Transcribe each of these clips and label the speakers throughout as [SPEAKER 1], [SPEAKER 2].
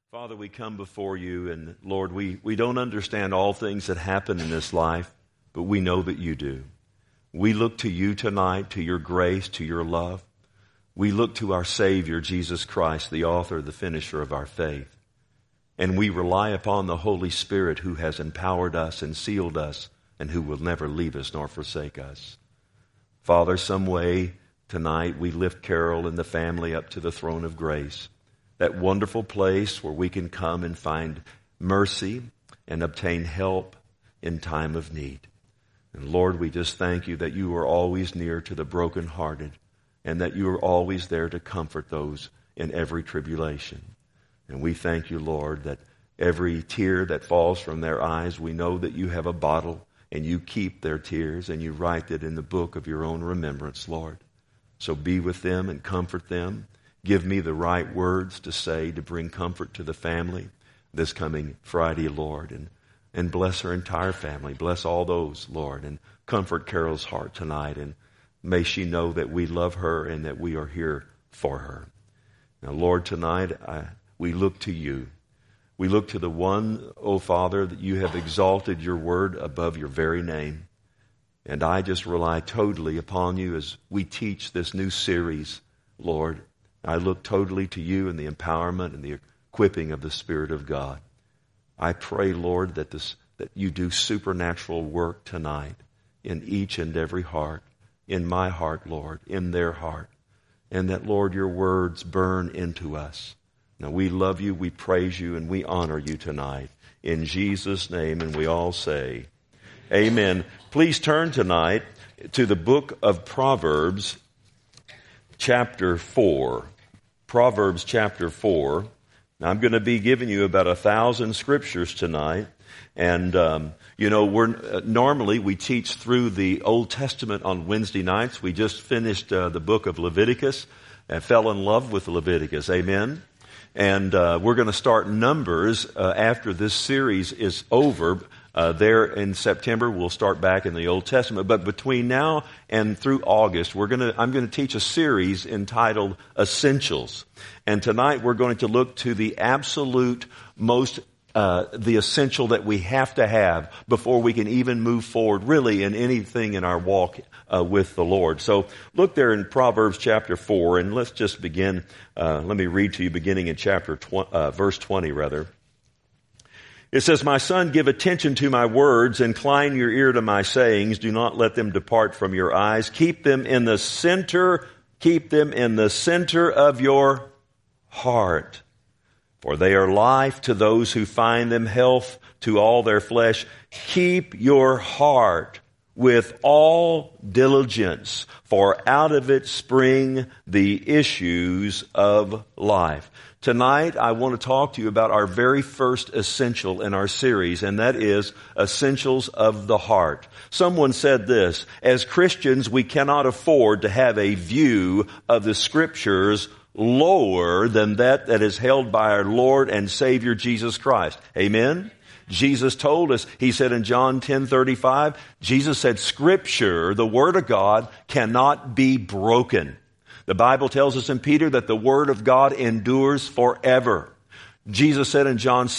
[SPEAKER 1] Father, we come before you, and Lord, we don't understand all things that happen in this life, but we know that you do. We look to you tonight, to your grace, to your love. We look to our Savior, Jesus Christ, the author, the finisher of our faith. And we rely upon the Holy Spirit who has empowered us and sealed us and who will never leave us nor forsake us. Father, some way tonight we lift Carol and the family up to the throne of grace, that wonderful place where we can come and find mercy and obtain help in time of need. And Lord, we just thank you that you are always near to the brokenhearted and that you are always there to comfort those in every tribulation. And we thank you, Lord, that every tear that falls from their eyes, we know that you have a bottle and you keep their tears and you write it in the book of your own remembrance, Lord. So be with them and comfort them. Give me the right words to say to bring comfort to the family this coming Friday, Lord. And bless her entire family. Bless all those, Lord. And comfort Carol's heart tonight. And may she know that we love her and that we are here for her. Now, Lord, tonight we look to you. We look to the one, O Father, that you have exalted your word above your very name. And I just rely totally upon you as we teach this new series, Lord. I look totally to you and the empowerment and the equipping of the Spirit of God. I pray, Lord, that you do supernatural work tonight in each and every heart, in my heart, Lord, in their heart, and that, Lord, your words burn into us. Now, we love you, we praise you, and we honor you tonight. In Jesus' name, and we all say, amen. Please turn tonight to the book of Proverbs, chapter 4. Proverbs chapter 4. Now, I'm going to be giving you about 1,000 scriptures tonight. And, normally we teach through the Old Testament on Wednesday nights. We just finished the book of Leviticus and fell in love with Leviticus. Amen. And we're going to start Numbers after this series is over. There in September, we'll start back in the Old Testament. But between now and through August, I'm going to teach a series entitled Essentials. And tonight we're going to look to the absolute most, the essential that we have to have before we can even move forward really in anything in our walk with the Lord. So look there in Proverbs chapter 4, and let's just begin. Let me read to you beginning in verse 20 rather. It says, "My son, give attention to my words, incline your ear to my sayings. Do not let them depart from your eyes. Keep them in the center of your heart. For they are life to those who find them, health to all their flesh. Keep your heart with all diligence, for out of it spring the issues of life." Tonight, I want to talk to you about our very first essential in our series, and that is essentials of the heart. Someone said this: as Christians, we cannot afford to have a view of the Scriptures lower than that is held by our Lord and Savior Jesus Christ. Amen? Jesus told us, he said in John 10:35, Jesus said, Scripture, the Word of God, cannot be broken. The Bible tells us in Peter that the Word of God endures forever. Jesus said in John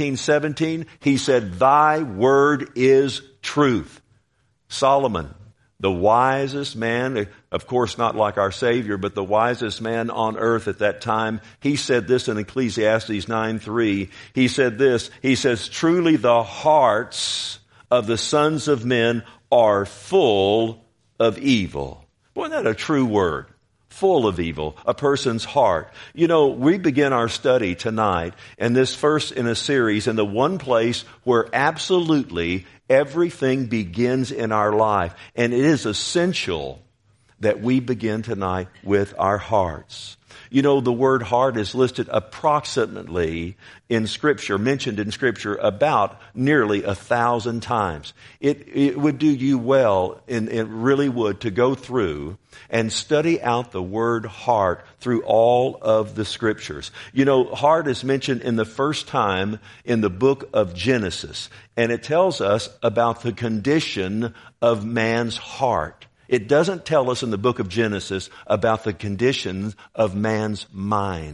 [SPEAKER 1] 17:17, he said, thy word is truth. Solomon, the wisest man, of course not like our Savior, but the wisest man on earth at that time, he said this in Ecclesiastes 9:3. He said this, he says, truly the hearts of the sons of men are full of evil. Boy, isn't that a true word? Full of evil, a person's heart. You know, we begin our study tonight, and this first in a series, in the one place where absolutely everything begins in our life. And it is essential that we begin tonight with our hearts. You know, the word heart is listed approximately in Scripture, mentioned in Scripture about nearly 1,000 times. It would do you well, and it really would, to go through and study out the word heart through all of the Scriptures. You know, heart is mentioned in the first time in the book of Genesis, and it tells us about the condition of man's heart. It doesn't tell us in the book of Genesis about the conditions of man's mind.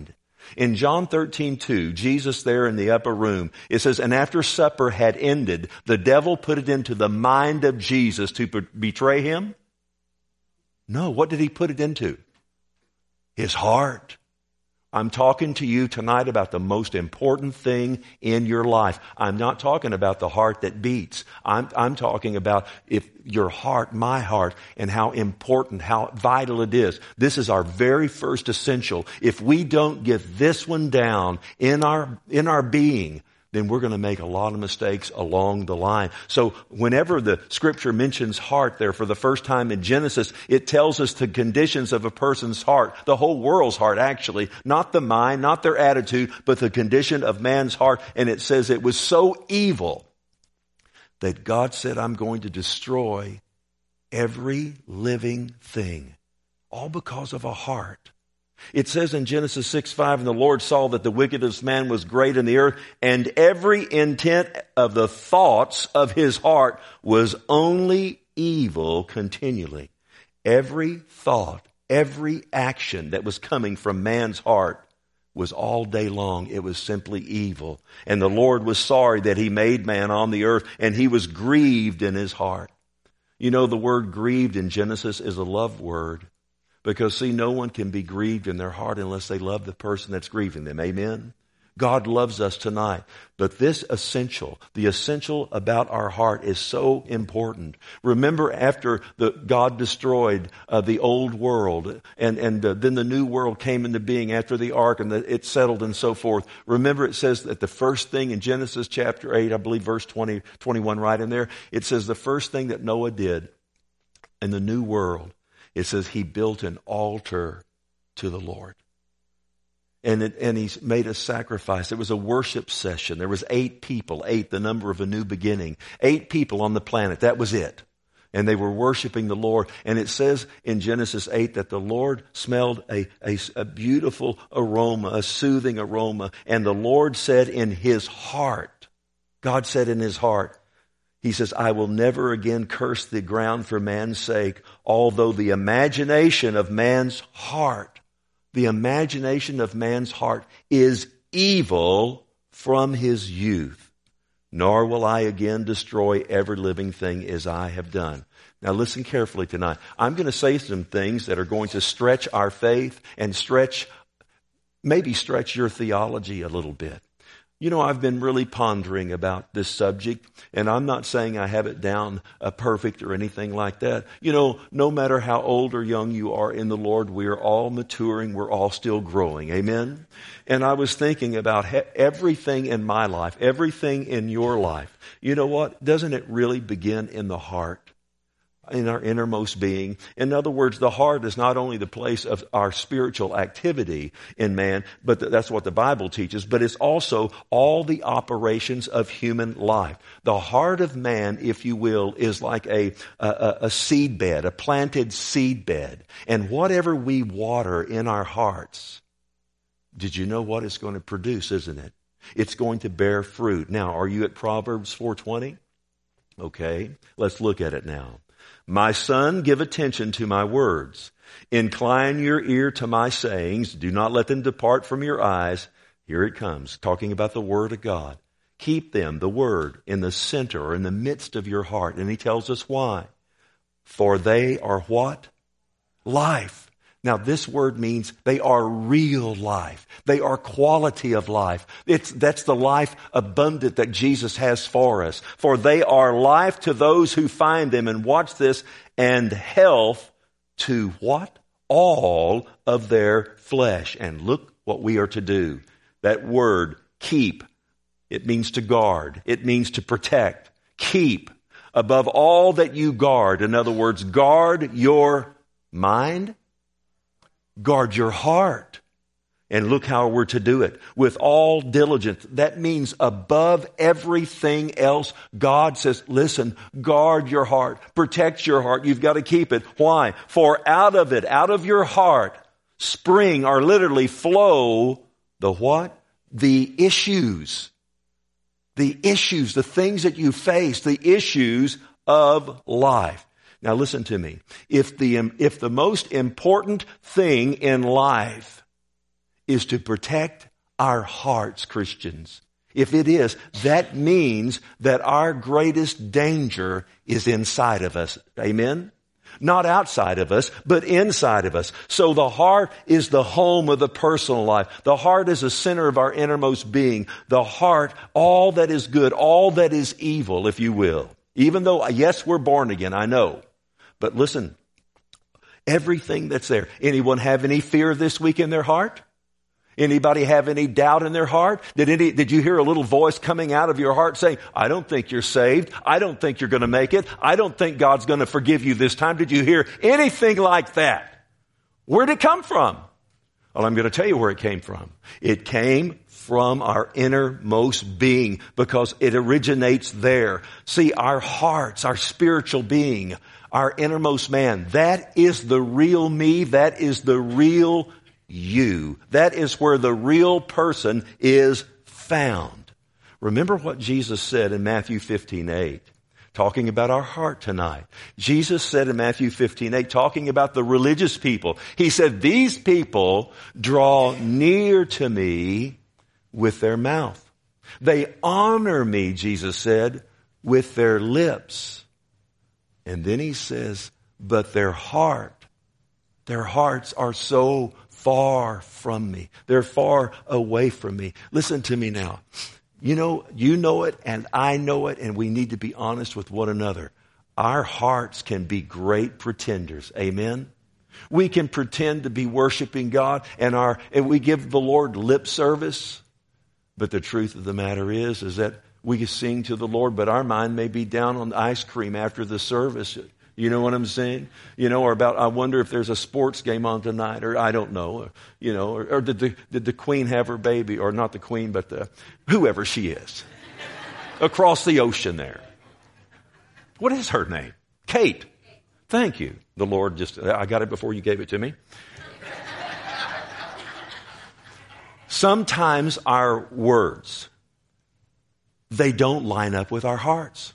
[SPEAKER 1] In John 13:2, Jesus there in the upper room, it says, and after supper had ended, the devil put it into the mind of Jesus to betray him? No, what did he put it into? His heart. I'm talking to you tonight about the most important thing in your life. I'm not talking about the heart that beats. I'm talking about if your heart, my heart, and how important, how vital it is. This is our very first essential. If we don't get this one down in our being, then we're going to make a lot of mistakes along the line. So whenever the scripture mentions heart there for the first time in Genesis, it tells us the conditions of a person's heart, the whole world's heart actually, not the mind, not their attitude, but the condition of man's heart. And it says it was so evil that God said, I'm going to destroy every living thing, all because of a heart. It says in Genesis 6:5, and the Lord saw that the wickedness of man was great in the earth, and every intent of the thoughts of his heart was only evil continually. Every thought, every action that was coming from man's heart was all day long. It was simply evil. And the Lord was sorry that he made man on the earth, and he was grieved in his heart. You know, the word grieved in Genesis is a love word. Because, see, no one can be grieved in their heart unless they love the person that's grieving them. Amen? God loves us tonight. But this essential, the essential about our heart is so important. Remember after God destroyed the old world and then the new world came into being after the ark and it settled and so forth. Remember it says that the first thing in Genesis chapter 8, I believe verse 20, 21 right in there, it says the first thing that Noah did in the new world, it says he built an altar to the Lord. And he made a sacrifice. It was a worship session. There was 8 people, 8, the number of a new beginning. 8 people on the planet. That was it. And they were worshiping the Lord. And it says in Genesis 8 that the Lord smelled a beautiful aroma, a soothing aroma. And the Lord said in his heart, God said in his heart, he says, I will never again curse the ground for man's sake, although the imagination of man's heart is evil from his youth. Nor will I again destroy every living thing as I have done. Now listen carefully tonight. I'm going to say some things that are going to stretch our faith and maybe stretch your theology a little bit. You know, I've been really pondering about this subject, and I'm not saying I have it down perfect or anything like that. You know, no matter how old or young you are in the Lord, we are all maturing. We're all still growing. Amen? And I was thinking about everything in my life, everything in your life. You know what? Doesn't it really begin in the heart? In our innermost being. In other words, the heart is not only the place of our spiritual activity in man, but that's what the Bible teaches, but it's also all the operations of human life. The heart of man, if you will, is like a seed bed, a planted seed bed. And whatever we water in our hearts, did you know what it's going to produce, isn't it? It's going to bear fruit. Now, are you at Proverbs 4:20? Okay, let's look at it now. My son, give attention to my words. Incline your ear to my sayings. Do not let them depart from your eyes. Here it comes, talking about the Word of God. Keep them, the Word, in the center or in the midst of your heart. And he tells us why. For they are what? Life. Now this word means they are real life. They are quality of life. That's the life abundant that Jesus has for us. For they are life to those who find them. And watch this. And health to what? All of their flesh. And look what we are to do. That word, keep. It means to guard. It means to protect. Keep. Above all that you guard. In other words, guard your mind. Guard your heart. And look how we're to do it. With all diligence. That means above everything else, God says, listen, guard your heart. Protect your heart. You've got to keep it. Why? For out of it, out of your heart, spring or literally flow the what? The issues. The issues, the things that you face, the issues of life. Now listen to me. If the most important thing in life is to protect our hearts, Christians. If it is, that means that our greatest danger is inside of us. Amen? Not outside of us, but inside of us. So the heart is the home of the personal life. The heart is the center of our innermost being. The heart, all that is good, all that is evil, if you will. Even though, yes, we're born again, I know. But listen, everything that's there. Anyone have any fear this week in their heart? Anybody have any doubt in their heart? Did you hear a little voice coming out of your heart saying, I don't think you're saved. I don't think you're going to make it. I don't think God's going to forgive you this time. Did you hear anything like that? Where'd it come from? Well, I'm going to tell you where it came from. It came from our innermost being because it originates there. See, our hearts, our spiritual being, our innermost man, that is the real me. That is the real you. That is where the real person is found. Remember what Jesus said in Matthew 15:8, talking about our heart tonight. Jesus said in Matthew 15:8, talking about the religious people, he said, these people draw near to me with their mouth. They honor me, Jesus said, with their lips. And then he says, but their hearts are so far from me. They're far away from me. Listen to me now. You know it and I know it, and we need to be honest with one another. Our hearts can be great pretenders. Amen? We can pretend to be worshiping God and we give the Lord lip service. But the truth of the matter is that we can sing to the Lord, but our mind may be down on ice cream after the service. You know what I'm saying? Or about, I wonder if there's a sports game on tonight, or I don't know, or did the Queen have her baby, or not the Queen, but whoever she is, across the ocean there. What is her name? Kate. Thank you. The Lord I got it before you gave it to me. Sometimes our words, they don't line up with our hearts.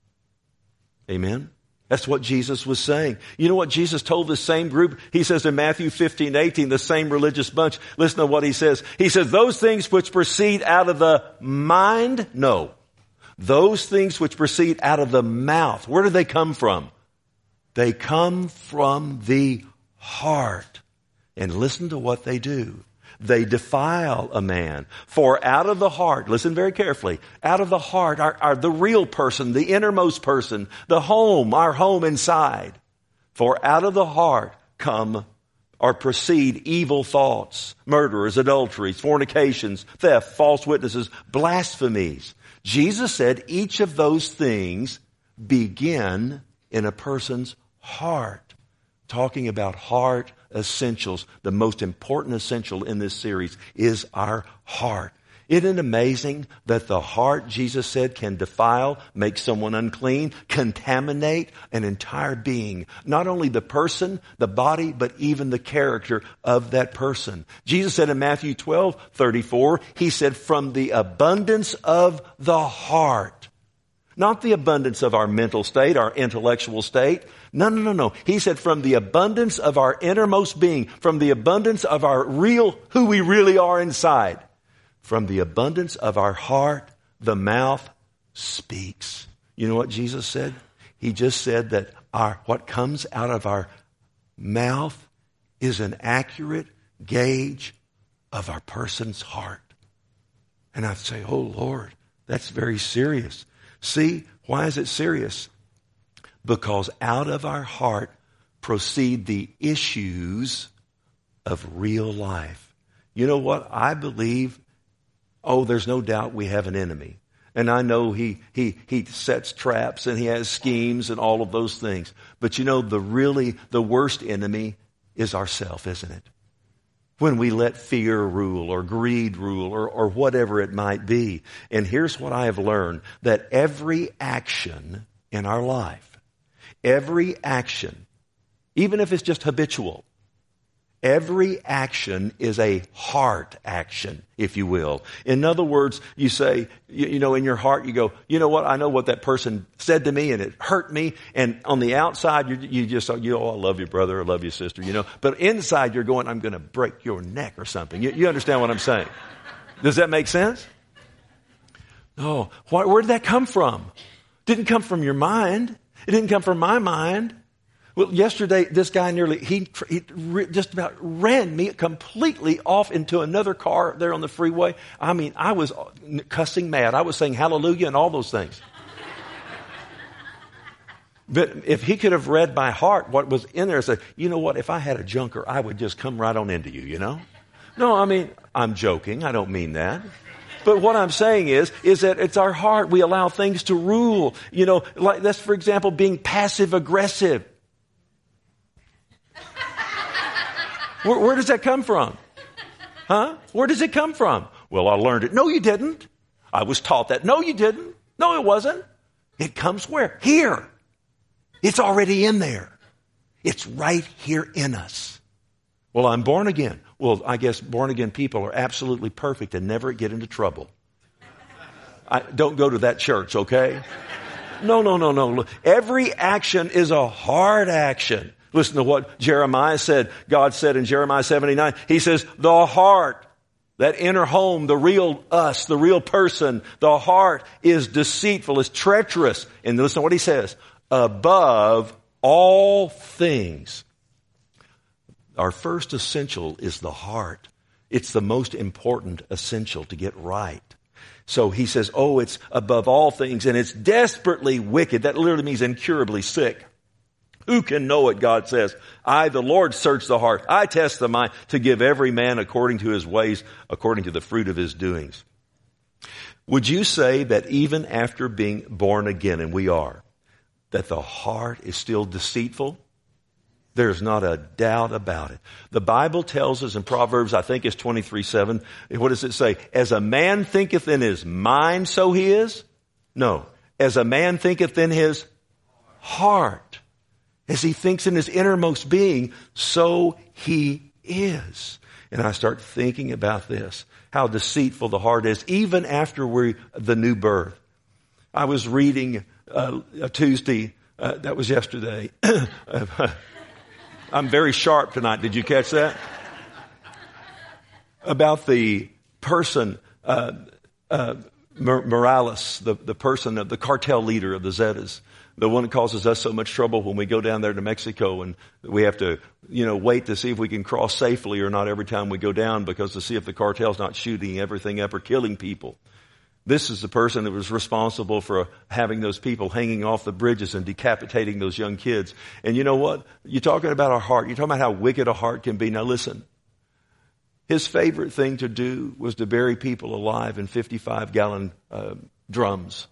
[SPEAKER 1] Amen? That's what Jesus was saying. You know what Jesus told the same group? He says in Matthew 15:18, the same religious bunch. Listen to what he says. He says, those things which proceed out of the mind, no. Those things which proceed out of the mouth, where do they come from? They come from the heart. And listen to what they do. They defile a man. For out of the heart, listen very carefully, out of the heart are the real person, the innermost person, the home, our home inside. For out of the heart come or proceed evil thoughts, murderers, adulteries, fornications, theft, false witnesses, blasphemies. Jesus said each of those things begin in a person's heart. Talking about heart essentials, the most important essential in this series is our heart. Isn't it amazing that the heart, Jesus said, can defile, make someone unclean, contaminate an entire being? Not only the person, the body, but even the character of that person. Jesus said in Matthew 12:34, he said, from the abundance of the heart. Not the abundance of our mental state, our intellectual state. No. He said from the abundance of our innermost being, from the abundance of our who we really are inside. From the abundance of our heart, the mouth speaks. You know what Jesus said? He just said that what comes out of our mouth is an accurate gauge of our person's heart. And I'd say, oh Lord, that's very serious. See, why is it serious? Because out of our heart proceed the issues of real life. You know what? I believe, there's no doubt we have an enemy. And I know he sets traps and he has schemes and all of those things. But the worst enemy is ourself, isn't it? When we let fear rule or greed rule or whatever it might be. And here's what I have learned, that every action in our life, every action, even if it's just habitual, Every action is a heart action, if you will. In other words, you say, you know, in your heart, you go, you know what? I know what that person said to me and it hurt me. And on the outside, you just, oh, I love you, brother. I love you, sister, you know. But inside, you're going, I'm going to break your neck or something. You understand what I'm saying? Does that make sense? No. Where did that come from? It didn't come from your mind. It didn't come from my mind. Well, yesterday, this guy he just about ran me completely off into another car there on the freeway. I mean, I was cussing mad. I was saying hallelujah and all those things. But if he could have read my heart, what was in there, said, you know what, if I had a junker, I would just come right on into you, you know? No, I mean, I'm joking. I don't mean that. But what I'm saying is that it's our heart. We allow things to rule. You know, like that's, for example, being passive aggressive. Where does that come from? Huh? Where does it come from? Well, I learned it. No, you didn't. I was taught that. No, you didn't. No, it wasn't. It comes where? Here. It's already in there. It's right here in us. Well, I'm born again. Well, I guess born again people are absolutely perfect and never get into trouble. Don't go to that church, okay? No. Every action is a hard action. Listen to what Jeremiah said. God said in Jeremiah 79, he says, the heart, that inner home, the real us, the real person, the heart is deceitful, is treacherous. And listen to what he says, above all things. Our first essential is the heart. It's the most important essential to get right. So he says, it's above all things, and it's desperately wicked. That literally means incurably sick. Who can know it, God says? I, the Lord, search the heart. I test the mind to give every man according to his ways, according to the fruit of his doings. Would you say that even after being born again, and we are, that the heart is still deceitful? There's not a doubt about it. The Bible tells us in Proverbs, I think it's 23:7, what does it say? As a man thinketh in his mind, so he is? No. As a man thinketh in his heart. As he thinks in his innermost being, so he is. And I start thinking about this, how deceitful the heart is, even after the new birth. I was reading Tuesday, that was yesterday. I'm very sharp tonight. Did you catch that? About the person, Morales, the person, the cartel leader of the Zetas. The one that causes us so much trouble when we go down there to Mexico and we have to, wait to see if we can cross safely or not every time we go down because to see if the cartel's not shooting everything up or killing people. This is the person that was responsible for having those people hanging off the bridges and decapitating those young kids. And you know what? You're talking about our heart. You're talking about how wicked a heart can be. Now listen. His favorite thing to do was to bury people alive in 55-gallon drums.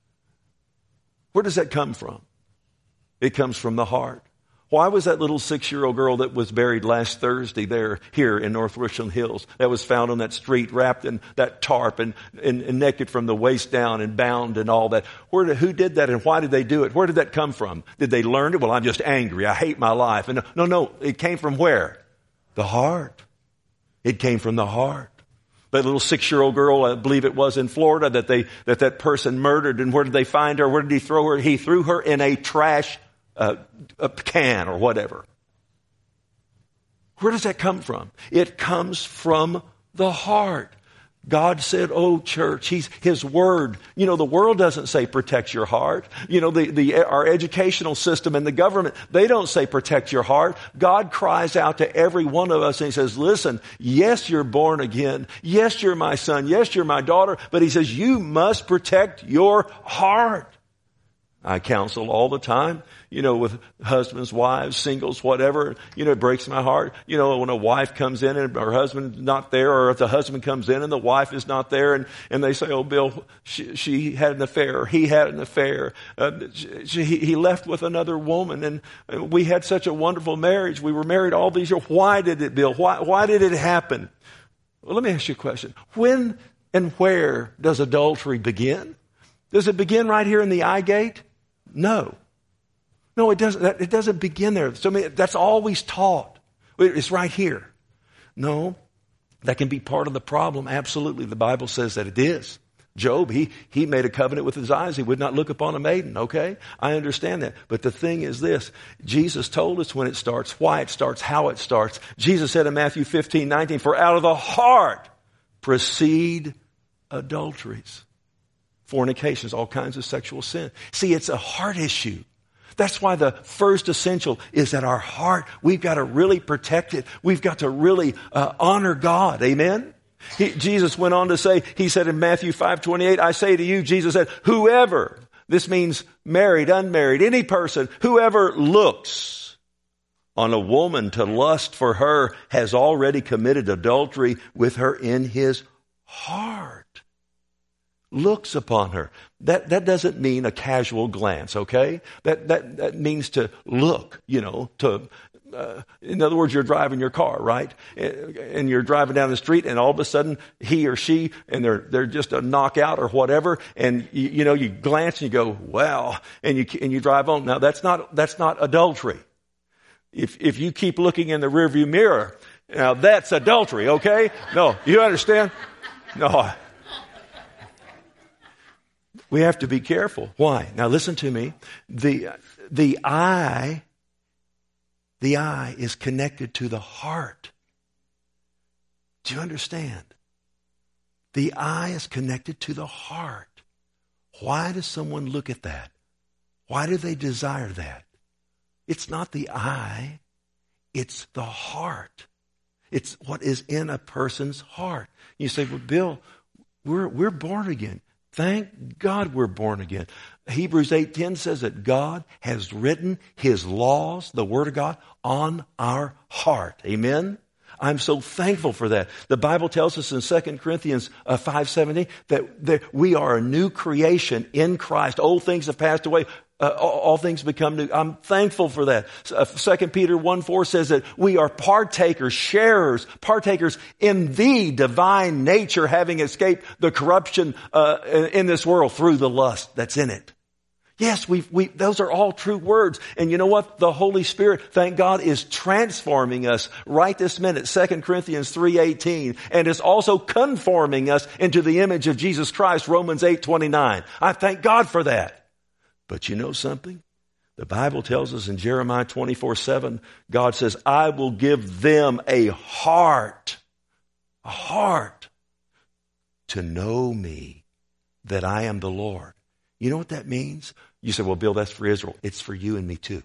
[SPEAKER 1] Where does that come from? It comes from the heart. Why was that little 6-year-old girl that was buried last Thursday here in North Richland Hills, that was found on that street wrapped in that tarp and naked from the waist down and bound and all that? Who did that and why did they do it? Where did that come from? Did they learn it? Well, I'm just angry. I hate my life. And no. It came from where? The heart. It came from the heart. That little 6-year-old girl, I believe it was in Florida, that person murdered. And where did they find her? Where did he throw her? He threw her in a trash a can or whatever. Where does that come from? It comes from the heart. God said, church, His Word. The world doesn't say protect your heart. Our educational system and the government, they don't say protect your heart. God cries out to every one of us and He says, listen, yes, you're born again. Yes, you're my son. Yes, you're my daughter. But He says, you must protect your heart. I counsel all the time, with husbands, wives, singles, whatever. It breaks my heart. When a wife comes in and her husband's not there, or if the husband comes in and the wife is not there, and they say, Bill, she had an affair, or he had an affair. He left with another woman, and we had such a wonderful marriage. We were married all these years. Why did it, Bill? Why did it happen? Well, let me ask you a question. When and where does adultery begin? Does it begin right here in the eye gate? No, it doesn't. It doesn't begin there. So that's always taught. It's right here. No, that can be part of the problem. Absolutely. The Bible says that it is. Job, he made a covenant with his eyes. He would not look upon a maiden, okay? I understand that. But the thing is this. Jesus told us when it starts, why it starts, how it starts. Jesus said in Matthew 15:19, for out of the heart proceed adulteries, fornications, all kinds of sexual sin. See, it's a heart issue. That's why the first essential is that our heart, we've got to really protect it. We've got to really honor God. Amen? Jesus went on to say, he said in Matthew 5:28, I say to you, Jesus said, whoever, this means married, unmarried, any person, whoever looks on a woman to lust for her has already committed adultery with her in his heart. Looks upon her. That doesn't mean a casual glance, okay? That means to look, in other words, you're driving your car, right? And you're driving down the street and all of a sudden he or she, and they're just a knockout or whatever. And you glance and you go, wow. And you drive on. Now that's not adultery. If you keep looking in the rearview mirror, now that's adultery, okay? No, you understand? No. We have to be careful. Why? Now listen to me. The eye is connected to the heart. Do you understand? The eye is connected to the heart. Why does someone look at that? Why do they desire that? It's not the eye. It's the heart. It's what is in a person's heart. You say, well, Bill, we're born again. Thank God we're born again. Hebrews 8:10 says that God has written his laws, the word of God, on our heart. Amen? I'm so thankful for that. The Bible tells us in 2 Corinthians 5:17 that we are a new creation in Christ. Old things have passed away. All things become new. I'm thankful for that. 2 Peter 1:4 says that we are partakers, sharers, partakers in the divine nature, having escaped the corruption in this world through the lust that's in it. Yes, those are all true words. And you know what? The Holy Spirit, thank God, is transforming us right this minute. 2 Corinthians 3:18. And is also conforming us into the image of Jesus Christ. Romans 8:29. I thank God for that. But you know something? The Bible tells us in Jeremiah 24:7, God says, I will give them a heart to know me, that I am the Lord. You know what that means? You say, well, Bill, that's for Israel. It's for you and me too.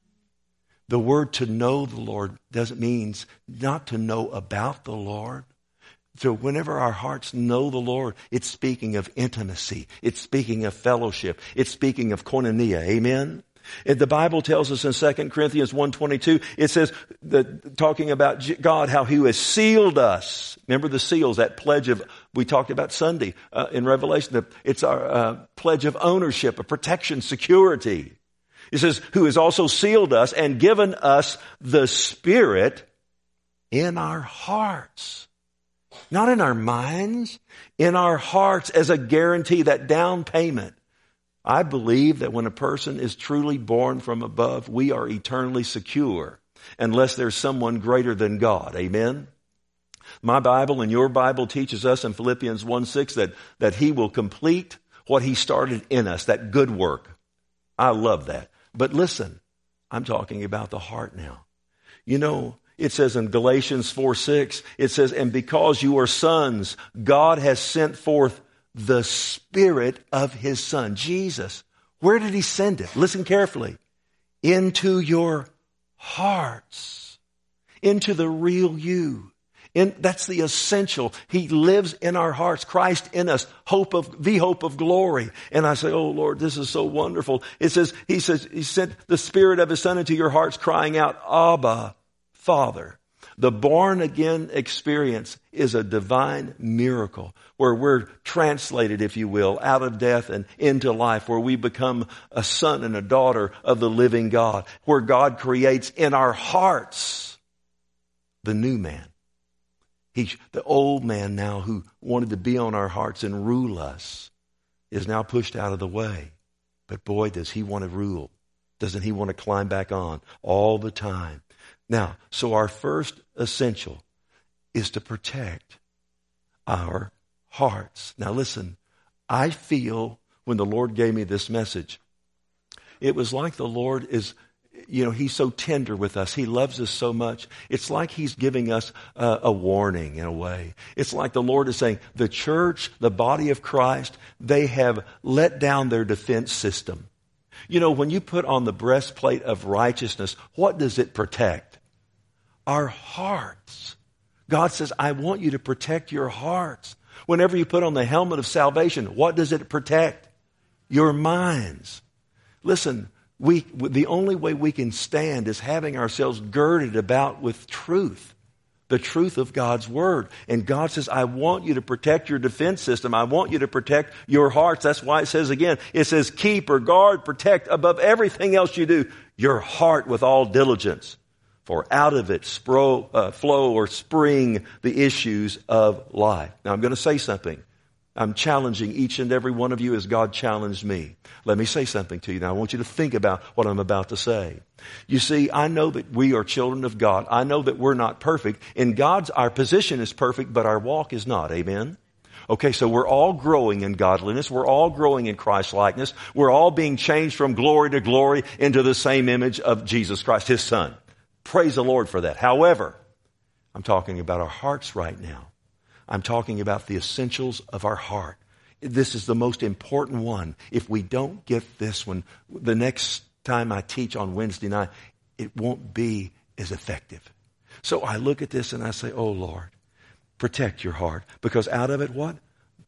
[SPEAKER 1] The word to know the Lord doesn't mean not to know about the Lord. So whenever our hearts know the Lord, it's speaking of intimacy. It's speaking of fellowship. It's speaking of koinonia. Amen? And the Bible tells us in 2 Corinthians 1:22, it says, talking about God, how he has sealed us. Remember the seals, that pledge of, we talked about Sunday in Revelation. It's our pledge of ownership, of protection, security. It says, who has also sealed us and given us the Spirit in our hearts. Not in our minds, in our hearts as a guarantee, that down payment. I believe that when a person is truly born from above, we are eternally secure unless there's someone greater than God. Amen? My Bible and your Bible teaches us in Philippians 1:6 that he will complete what he started in us, that good work. I love that. But listen, I'm talking about the heart now. You know, it says in Galatians 4:6, it says, and because you are sons, God has sent forth the Spirit of his Son, Jesus. Where did he send it? Listen carefully. Into your hearts. Into the real you. That's the essential. He lives in our hearts. Christ in us. The hope of glory. And I say, oh Lord, this is so wonderful. He says, he sent the Spirit of his Son into your hearts, crying out, Abba, Father. The born again experience is a divine miracle where we're translated, if you will, out of death and into life, where we become a son and a daughter of the living God, where God creates in our hearts the new man. The old man now who wanted to be on our hearts and rule us is now pushed out of the way. But boy, does he want to rule. Doesn't he want to climb back on all the time? Now, so our first essential is to protect our hearts. Now listen, I feel when the Lord gave me this message, it was like the Lord is, He's so tender with us. He loves us so much. It's like He's giving us a warning in a way. It's like the Lord is saying, the church, the body of Christ, they have let down their defense system. When you put on the breastplate of righteousness, what does it protect? Our hearts. God says, I want you to protect your hearts. Whenever you put on the helmet of salvation, what does it protect? Your minds. Listen, the only way we can stand is having ourselves girded about with truth, the truth of God's Word. And God says, I want you to protect your defense system. I want you to protect your hearts. That's why it says again, it says keep or guard, protect above everything else you do, your heart with all diligence. For out of it flow or spring the issues of life. Now I'm going to say something. I'm challenging each and every one of you as God challenged me. Let me say something to you. Now I want you to think about what I'm about to say. You see, I know that we are children of God. I know that we're not perfect. In God's, our position is perfect, but our walk is not. Amen? Okay, so we're all growing in godliness. We're all growing in Christ-likeness. We're all being changed from glory to glory into the same image of Jesus Christ, His Son. Praise the Lord for that. However, I'm talking about our hearts right now. I'm talking about the essentials of our heart. This is the most important one. If we don't get this one, the next time I teach on Wednesday night, it won't be as effective. So I look at this and I say, oh Lord, protect your heart. Because out of it, what?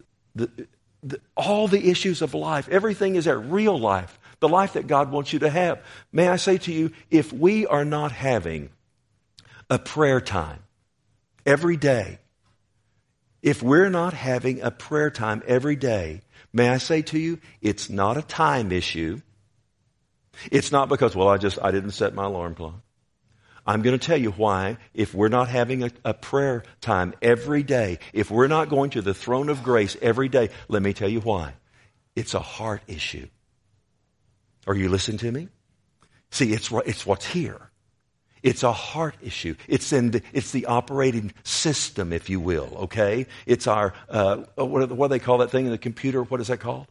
[SPEAKER 1] All the issues of life, everything is there, real life. The life that God wants you to have. May I say to you, if we are not having a prayer time every day, if we're not having a prayer time every day, may I say to you, it's not a time issue. It's not because, I didn't set my alarm clock. I'm going to tell you why. If we're not having a prayer time every day, if we're not going to the throne of grace every day, let me tell you why. It's a heart issue. Are you listening to me? See, it's what's here. It's a heart issue. It's the operating system, if you will. Okay, it's our what do they call that thing in the computer? What is that called?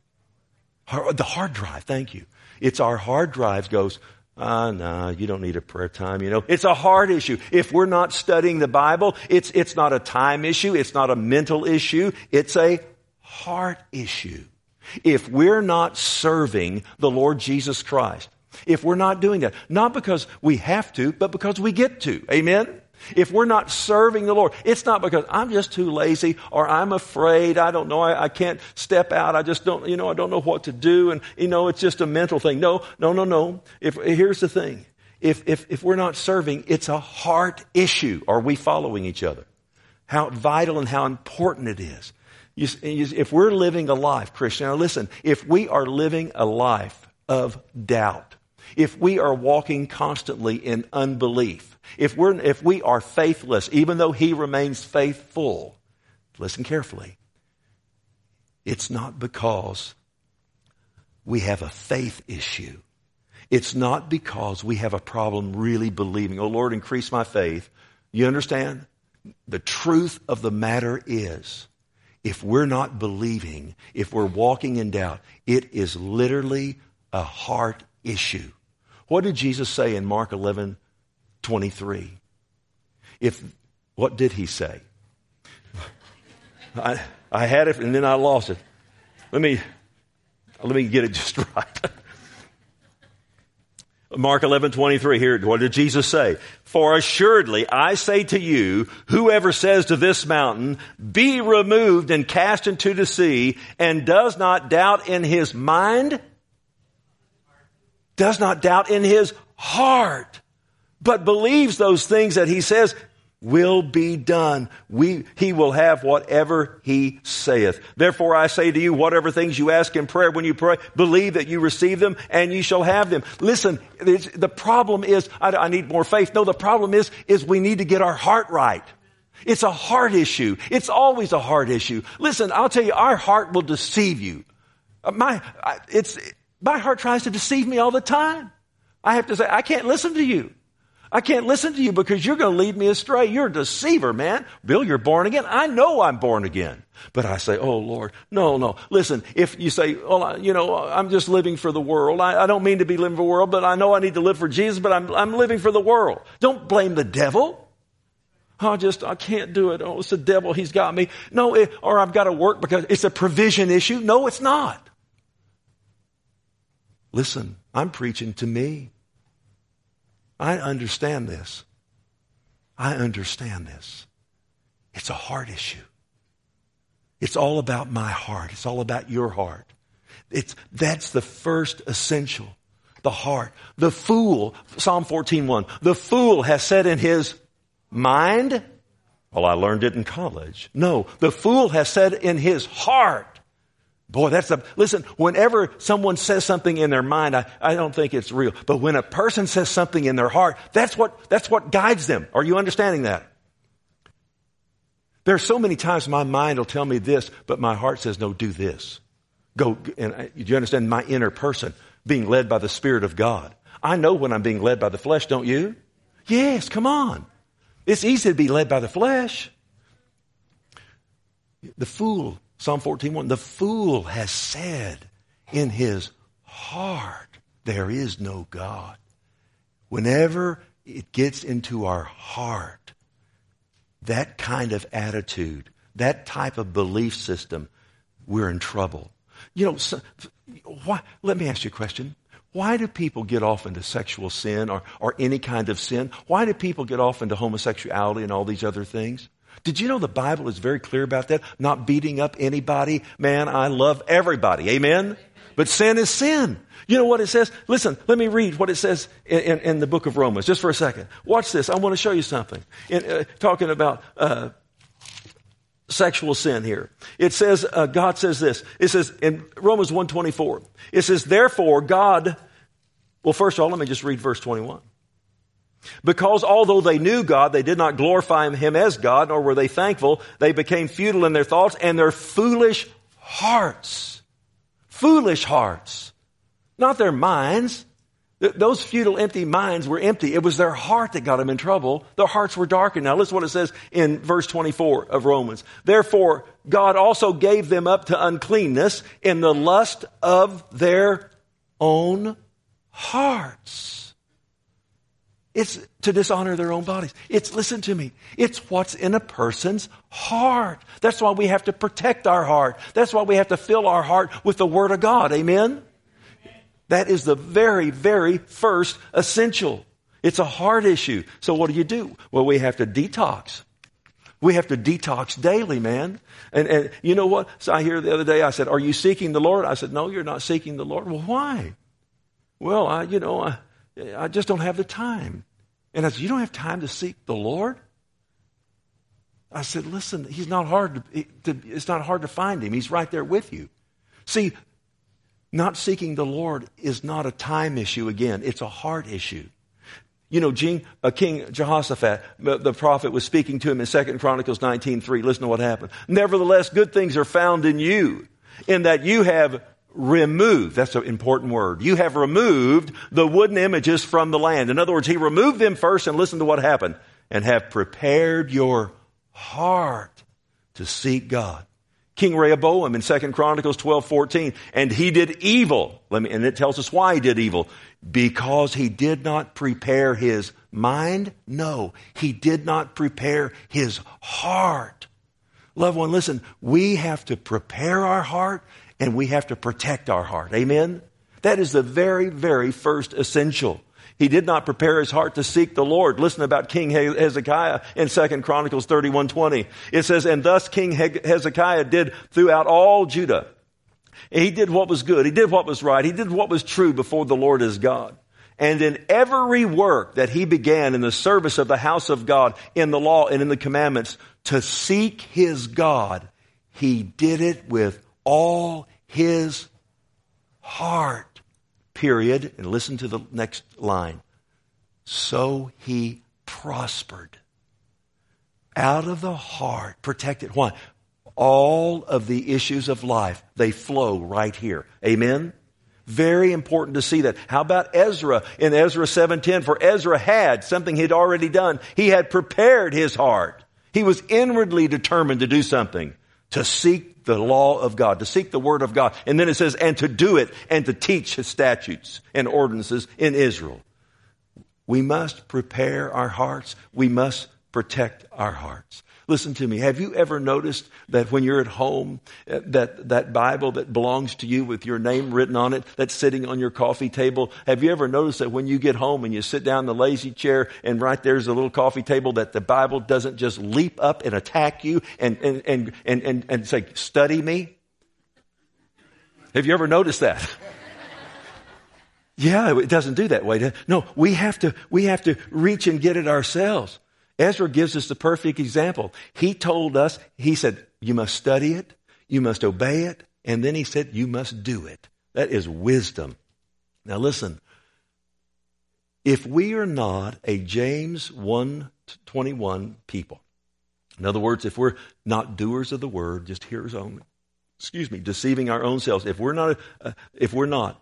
[SPEAKER 1] The hard drive. Thank you. It's our hard drive goes. No, you don't need a prayer time. It's a heart issue. If we're not studying the Bible, it's not a time issue. It's not a mental issue. It's a heart issue. If we're not serving the Lord Jesus Christ, if we're not doing that, not because we have to, but because we get to. Amen? If we're not serving the Lord, it's not because I'm just too lazy or I'm afraid, I don't know, I can't step out, I just don't, I don't know what to do, and, it's just a mental thing. No. Here's the thing. If we're not serving, it's a heart issue. Are we following each other? How vital and how important it is. If we're living a life, Christian, now listen, if we are living a life of doubt, if we are walking constantly in unbelief, if we are faithless, even though He remains faithful, listen carefully, it's not because we have a faith issue. It's not because we have a problem really believing, oh Lord, increase my faith. You understand? The truth of the matter is, if we're not believing, if we're walking in doubt, it is literally a heart issue. What did Jesus say in Mark 11:23? What did He say? I had it and then I lost it. Let me get it just right. Mark 11:23 here, what did Jesus say? For assuredly, I say to you, whoever says to this mountain, be removed and cast into the sea, and does not doubt in his mind, does not doubt in his heart, but believes those things that he says will be done. He will have whatever he saith. Therefore I say to you, whatever things you ask in prayer when you pray, believe that you receive them and you shall have them. Listen, the problem is, I need more faith. No, the problem is we need to get our heart right. It's a heart issue. It's always a heart issue. Listen, I'll tell you, our heart will deceive you. My heart tries to deceive me all the time. I have to say, I can't listen to you. I can't listen to you because you're going to lead me astray. You're a deceiver, man. Bill, you're born again. I know I'm born again. But I say, oh, Lord, no. Listen, if you say, I'm just living for the world. I don't mean to be living for the world, but I know I need to live for Jesus, but I'm living for the world. Don't blame the devil. I can't do it. Oh, it's the devil. He's got me. No, or I've got to work because it's a provision issue. No, it's not. Listen, I'm preaching to me. I understand this. It's a heart issue. It's all about my heart. It's all about your heart. That's the first essential. The heart. The fool, Psalm 14:1, the fool has said in his mind, well, I learned it in college. No, the fool has said in his heart. Boy, listen, whenever someone says something in their mind, I don't think it's real. But when a person says something in their heart, that's what guides them. Are you understanding that? There are so many times my mind will tell me this, but my heart says, no, do this. Go, and you understand my inner person being led by the Spirit of God. I know when I'm being led by the flesh, don't you? Yes, come on. It's easy to be led by the flesh. The fool, Psalm 14:1, the fool has said in his heart, there is no God. Whenever it gets into our heart, that kind of attitude, that type of belief system, we're in trouble. Why? Let me ask you a question. Why do people get off into sexual sin or any kind of sin? Why do people get off into homosexuality and all these other things? Did you know the Bible is very clear about that? Not beating up anybody. Man, I love everybody. Amen? But sin is sin. You know what it says? Listen, let me read what it says in the book of Romans just for a second. Watch this. I want to show you something. Talking about sexual sin here. It says, God says this. It says in Romans 1:24, it says, therefore God, well, first of all, let me just read verse 21. Because although they knew God, they did not glorify him as God, nor were they thankful. They became futile in their thoughts, and their foolish hearts, not their minds. Those futile, empty minds were empty. It was their heart that got them in trouble. Their hearts were darkened. Now listen what it says in verse 24 of Romans. Therefore, God also gave them up to uncleanness in the lust of their own hearts. It's to dishonor their own bodies. Listen to me, it's what's in a person's heart. That's why we have to protect our heart. That's why we have to fill our heart with the Word of God. Amen? That is the very, very first essential. It's a heart issue. So what do? Well, we have to detox. We have to detox daily, man. And you know what? So I hear the other day, I said, are you seeking the Lord? I said, no, you're not seeking the Lord. Well, why? Well, I just don't have the time. And I said, you don't have time to seek the Lord? I said, listen, it's not hard to find him. He's right there with you. See, not seeking the Lord is not a time issue again. It's a heart issue. King Jehoshaphat, the prophet, was speaking to him in 2 Chronicles 19:3. Listen to what happened. Nevertheless, good things are found in you, in that you have removed, that's an important word, you have removed the wooden images from the land. In other words, he removed them first, and listen to what happened, and have prepared your heart to seek God. King Rehoboam in 2 Chronicles 12:14, and he did evil. And it tells us why he did evil. Because he did not prepare his mind? No, he did not prepare his heart. Loved one, listen, we have to prepare our heart and we have to protect our heart. Amen? That is the very, very first essential. He did not prepare his heart to seek the Lord. Listen about King Hezekiah in 2 Chronicles 31:20. It says, and thus King Hezekiah did throughout all Judah. He did what was good. He did what was right. He did what was true before the Lord his God. And in every work that he began in the service of the house of God, in the law and in the commandments, to seek his God, he did it with all his heart. Period. And listen to the next line. So he prospered. Out of the heart, protected. Why? All of the issues of life, they flow right here. Amen? Very important to see that. How about Ezra in Ezra 7:10? For Ezra had something he'd already done. He had prepared his heart. He was inwardly determined to do something, to seek the law of God, to seek the word of God. And then it says, and to do it and to teach his statutes and ordinances in Israel. We must prepare our hearts. We must protect our hearts. Listen to me. Have you ever noticed that when you're at home, that Bible that belongs to you with your name written on it, that's sitting on your coffee table? Have you ever noticed that when you get home and you sit down in the lazy chair and right there's a little coffee table, that the Bible doesn't just leap up and attack you and say, study me? Have you ever noticed that? Yeah, it doesn't do that way. No, we have to reach and get it ourselves. Ezra gives us the perfect example. He told us, he said, you must study it, you must obey it, and then he said, you must do it. That is wisdom. Now listen, if we are not a James 1:21 people, in other words, if we're not doers of the word, just hearers only, deceiving our own selves, if we're not,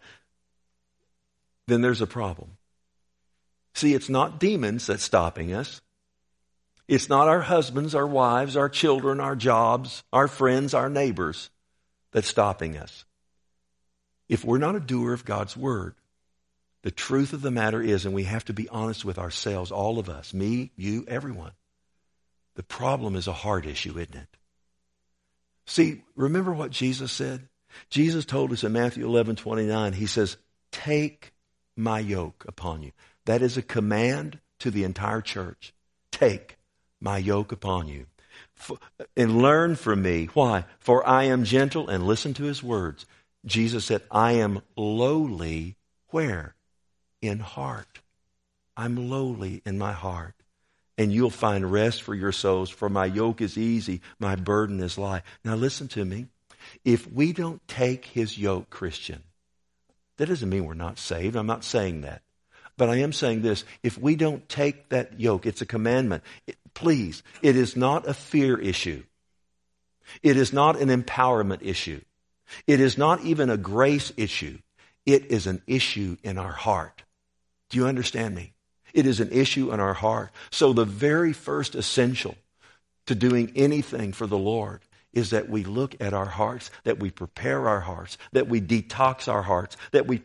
[SPEAKER 1] then there's a problem. See, it's not demons that's stopping us. It's not our husbands, our wives, our children, our jobs, our friends, our neighbors that's stopping us. If we're not a doer of God's word, the truth of the matter is, and we have to be honest with ourselves, all of us, me, you, everyone, the problem is a heart issue, isn't it? See, remember what Jesus said? Jesus told us in Matthew 11:29, he says, take my yoke upon you. That is a command to the entire church. Take my yoke upon you and learn from me. Why? For I am gentle, and listen to his words. Jesus said, I am lowly. Where? In heart. I'm lowly in my heart. And you'll find rest for your souls, for my yoke is easy, my burden is light. Now listen to me. If we don't take his yoke, Christian, that doesn't mean we're not saved. I'm not saying that. But I am saying this. If we don't take that yoke, it's a commandment. Please, it is not a fear issue. It is not an empowerment issue. It is not even a grace issue. It is an issue in our heart. Do you understand me? It is an issue in our heart. So the very first essential to doing anything for the Lord is that we look at our hearts, that we prepare our hearts, that we detox our hearts, that we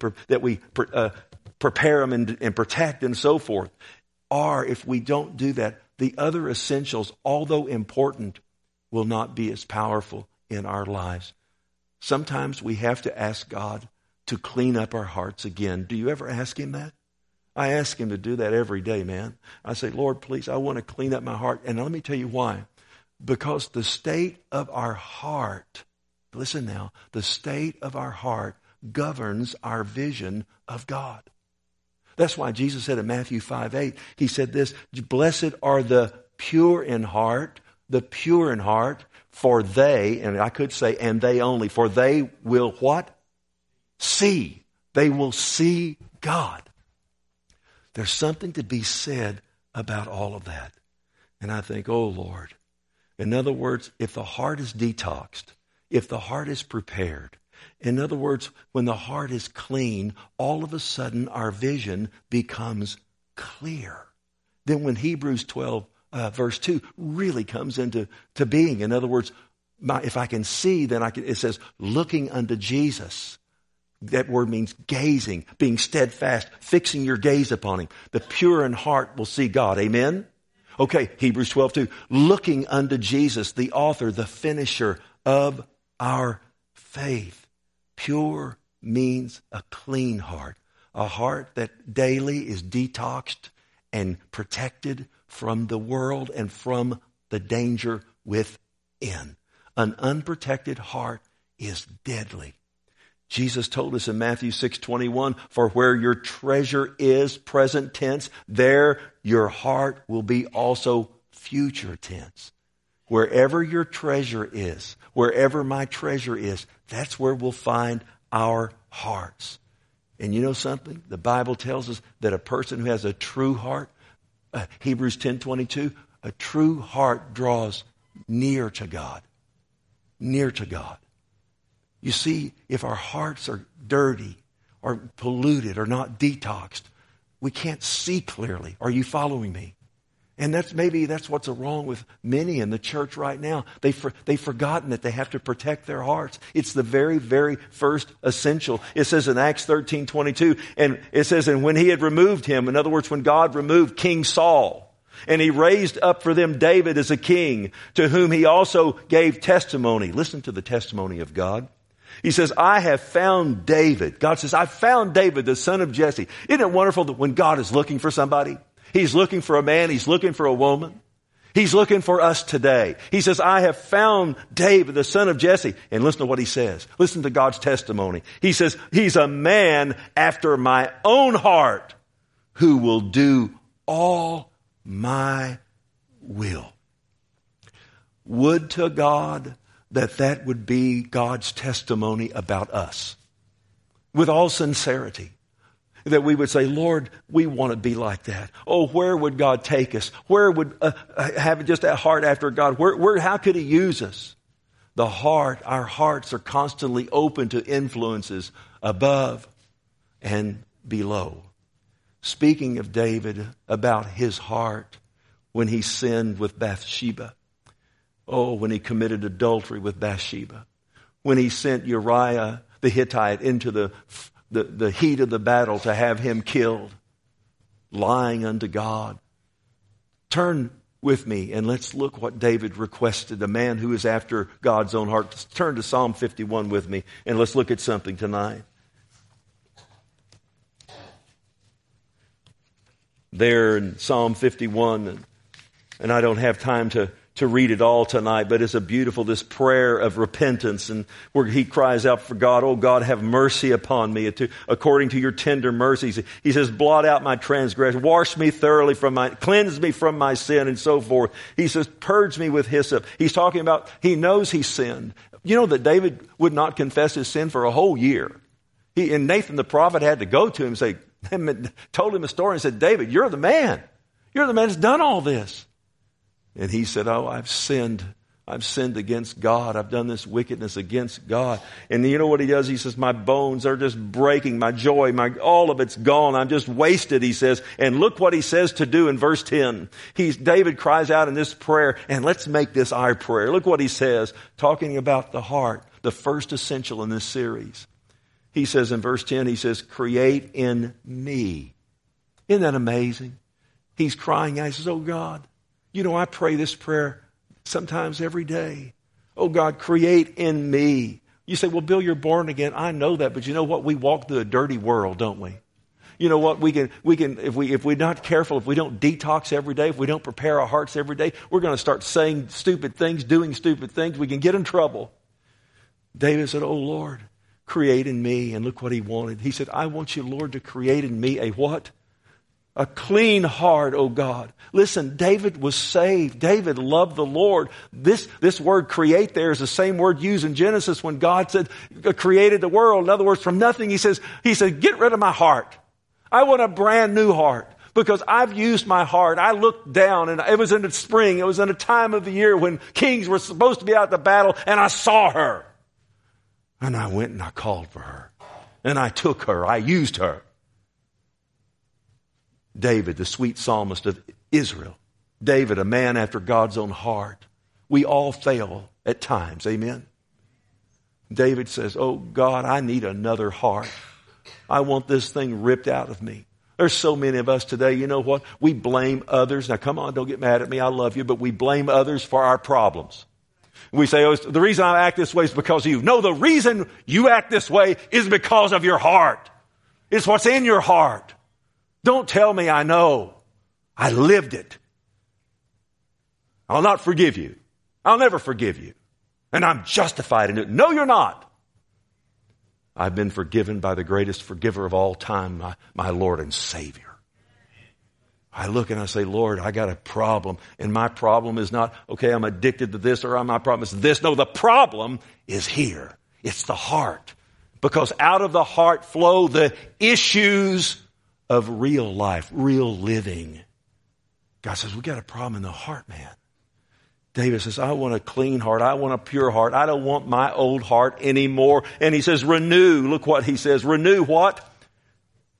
[SPEAKER 1] prepare them and protect and so forth. Or if we don't do that, the other essentials, although important, will not be as powerful in our lives. Sometimes we have to ask God to clean up our hearts again. Do you ever ask him that? I ask him to do that every day, man. I say, Lord, please, I want to clean up my heart. And let me tell you why. Because the state of our heart, listen now, the state of our heart governs our vision of God. That's why Jesus said in Matthew 5:8, he said this, blessed are the pure in heart, for they, and I could say, and they only, for they will what? See. They will see God. There's something to be said about all of that. And I think, oh Lord. In other words, if the heart is detoxed, if the heart is prepared, in other words, when the heart is clean, all of a sudden our vision becomes clear. Then when Hebrews 12, verse 2 really comes into being, in other words, if I can see, then it says, looking unto Jesus. That word means gazing, being steadfast, fixing your gaze upon him. The pure in heart will see God. Amen? Okay, Hebrews 12:2. Looking unto Jesus, the author, the finisher of our faith. Pure means a clean heart. A heart that daily is detoxed and protected from the world and from the danger within. An unprotected heart is deadly. Jesus told us in Matthew 6:21, for where your treasure is, present tense, there your heart will be also future tense. Wherever your treasure is, wherever my treasure is, that's where we'll find our hearts. And you know something? The Bible tells us that a person who has a true heart, Hebrews 10:22, a true heart draws near to God. Near to God. You see, if our hearts are dirty are polluted or not detoxed, we can't see clearly. Are you following me? And maybe that's what's wrong with many in the church right now. They've forgotten that they have to protect their hearts. It's the very, very first essential. It says in Acts 13:22, and it says, and when he had removed him, in other words, when God removed King Saul, and he raised up for them David as a king, to whom he also gave testimony. Listen to the testimony of God. He says, I have found David. God says, I found David, the son of Jesse. Isn't it wonderful that when God is looking for somebody, He's looking for a man, He's looking for a woman. He's looking for us today. He says, I have found David, the son of Jesse. And listen to what he says. Listen to God's testimony. He says, he's a man after my own heart who will do all my will. Would to God that would be God's testimony about us. With all sincerity. That we would say, Lord, we want to be like that. Oh, where would God take us? Where would have just that heart after God? How could He use us? Our hearts are constantly open to influences above and below. Speaking of David, about his heart when he sinned with Bathsheba. Oh, when he committed adultery with Bathsheba. When he sent Uriah the Hittite into the heat of the battle to have him killed, lying unto God. Turn with me and let's look what David requested, a man who is after God's own heart. Turn to Psalm 51 with me and let's look at something tonight. There in Psalm 51, and I don't have time to read it all tonight, but it's this prayer of repentance, and where he cries out for God, oh God, have mercy upon me according to your tender mercies. He says, blot out my transgression, wash me thoroughly cleanse me from my sin, and so forth. He says, purge me with hyssop. He's talking about, he knows he sinned. You know that David would not confess his sin for a whole year. And Nathan the prophet had to go to him and say, told him a story and said, David, you're the man. You're the man that's done all this. And he said, oh, I've sinned against God. I've done this wickedness against God. And you know what he does? He says, my bones are just breaking. My joy, all of it's gone. I'm just wasted, he says. And look what he says to do in verse 10. David cries out in this prayer, and let's make this our prayer. Look what he says, talking about the heart, the first essential in this series. He says in verse 10, he says, create in me. Isn't that amazing? He's crying out. He says, oh God, you know, I pray this prayer sometimes every day. Oh God, create in me. You say, well, Bill, you're born again. I know that, but you know what? We walk through a dirty world, don't we? You know what? We can, if we're not careful, if we don't detox every day, if we don't prepare our hearts every day, we're going to start saying stupid things, doing stupid things. We can get in trouble. David said, oh Lord, create in me. And look what he wanted. He said, I want you, Lord, to create in me a what? A clean heart, oh God. Listen, David was saved. David loved the Lord. This word create there is the same word used in Genesis when God said, created the world. In other words, from nothing, he said, get rid of my heart. I want a brand new heart because I've used my heart. I looked down and it was in the spring. It was in a time of the year when kings were supposed to be out the battle and I saw her. And I went and I called for her. And I took her. I used her. David, the sweet psalmist of Israel. David, a man after God's own heart. We all fail at times. Amen. David says, oh God, I need another heart. I want this thing ripped out of me. There's so many of us today, you know what? We blame others. Now come on, don't get mad at me. I love you, but we blame others for our problems. We say, oh, the reason I act this way is because of you. No, the reason you act this way is because of your heart. It's what's in your heart. Don't tell me I know. I lived it. I'll not forgive you. I'll never forgive you. And I'm justified in it. No, you're not. I've been forgiven by the greatest forgiver of all time, my Lord and Savior. I look and I say, Lord, I got a problem. And my problem is not, okay, I'm addicted to this or my problem is this. No, the problem is here. It's the heart. Because out of the heart flow the issues of real life, real living. God says, we got a problem in the heart, man. David says, I want a clean heart. I want a pure heart. I don't want my old heart anymore. And he says, renew. Look what he says. Renew what?